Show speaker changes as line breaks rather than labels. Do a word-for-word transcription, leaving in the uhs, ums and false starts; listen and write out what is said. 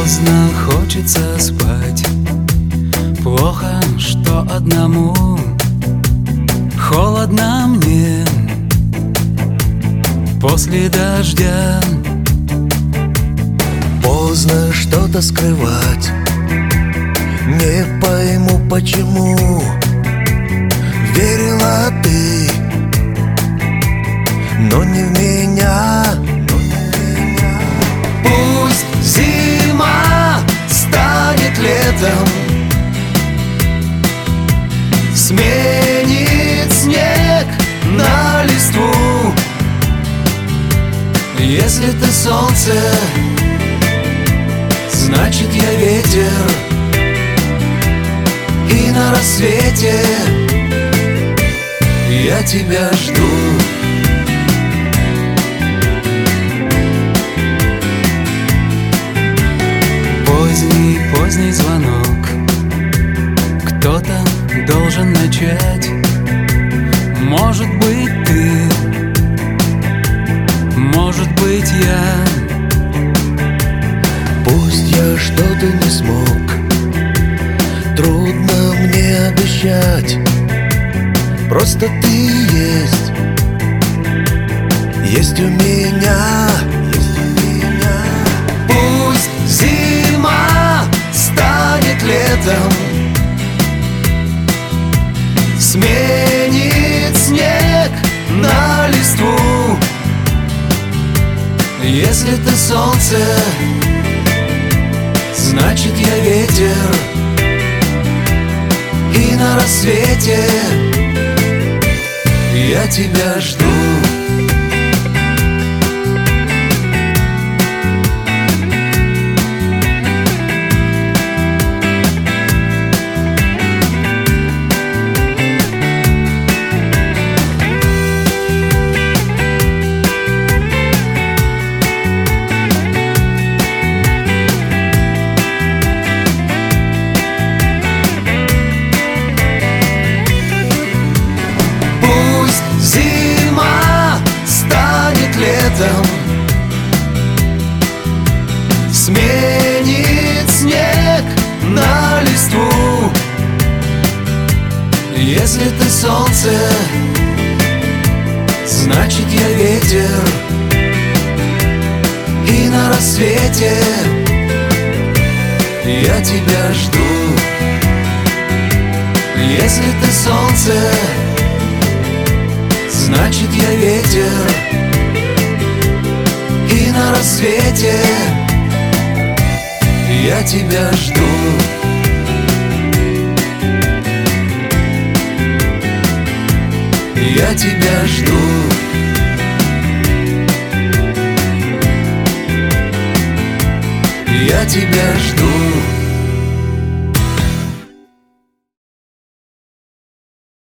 Поздно хочется спать, плохо, что одному. Холодно мне после дождя.
Поздно что-то скрывать, не пойму почему. Верила ты, но не в меня.
Пусть зима станет летом, сменит снег на листву. Если ты солнце, значит я ветер, и на рассвете я тебя жду. Поздний, поздний звонок, кто-то должен начать. Может быть ты, может быть я.
Пусть я что-то не смог, трудно мне обещать. Просто ты есть, есть у меня, есть у меня.
Пусть зима станет летом, сменит снег на листву. Если ты солнце, значит я ветер, и на рассвете я тебя жду. Зима станет летом, сменит снег на листву. Если ты солнце, значит я ветер, и на рассвете я тебя жду. Если ты солнце, значит я ветер, и на рассвете я тебя жду. Я тебя жду. Я тебя жду.